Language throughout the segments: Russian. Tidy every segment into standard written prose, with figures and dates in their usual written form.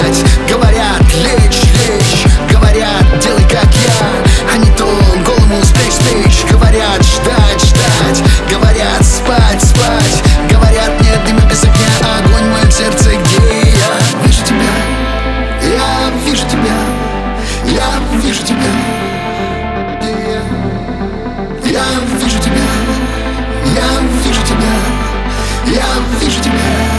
спать. Говорят, лечь, лечь. Говорят, делай как я, а не то голому с плеч, с плеч. Говорят, ждать, ждать. Говорят, спать, спать. Говорят, нет дыма без огня, огонь в моем сердце, где я вижу тебя. Я вижу тебя. Я вижу тебя. Я вижу тебя. Я вижу тебя. Я вижу тебя.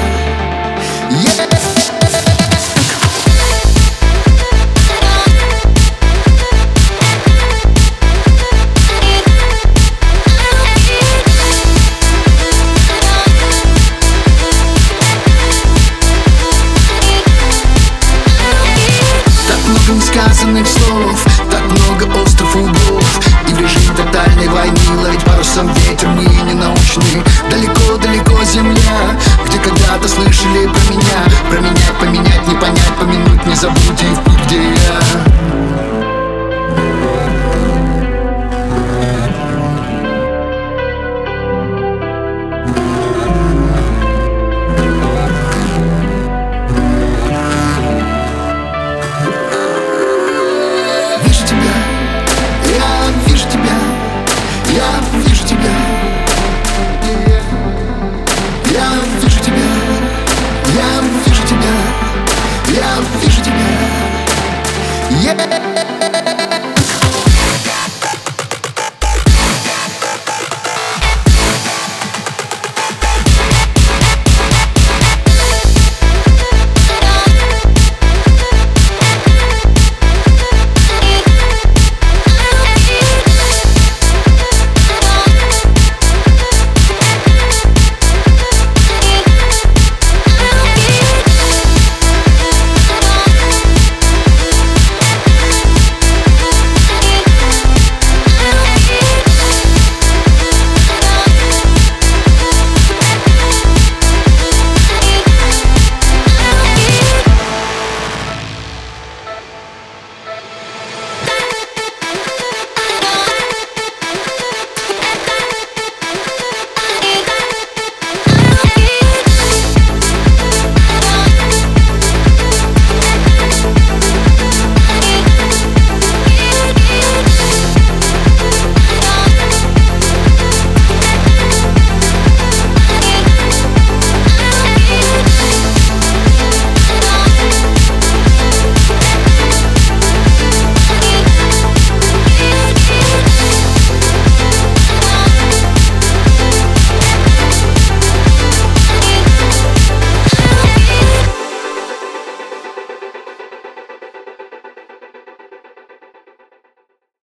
Несказанных слов, так много остров углов. И в режиме тотальной войны ловить парусом ветер мы не научны. Далеко-далеко земля, где когда-то слышали про меня. Променять, поменять, не понять, помянуть, не забудем.